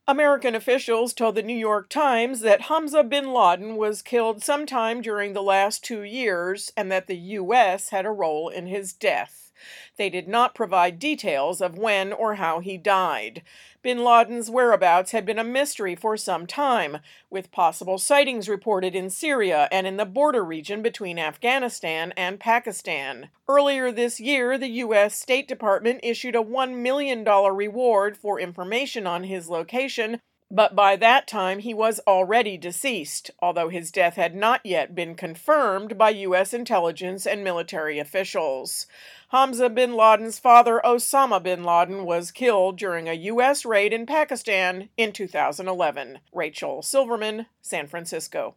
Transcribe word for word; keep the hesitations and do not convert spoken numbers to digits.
American officials told the New York Times that Hamza bin Laden was killed sometime during the last two years and that the U S had a role in his death. They did not provide details of when or how he died. Bin Laden's whereabouts had been a mystery for some time, with possible sightings reported in Syria and in the border region between Afghanistan and Pakistan. Earlier this year, the U S State Department issued a one million dollars reward for information on his location, but by that time he was already deceased, although his death had not yet been confirmed by U S intelligence and military officials. Hamza bin Laden's father, Osama bin Laden, was killed during a U S raid in Pakistan in two thousand eleven. Rachel Silverman, San Francisco.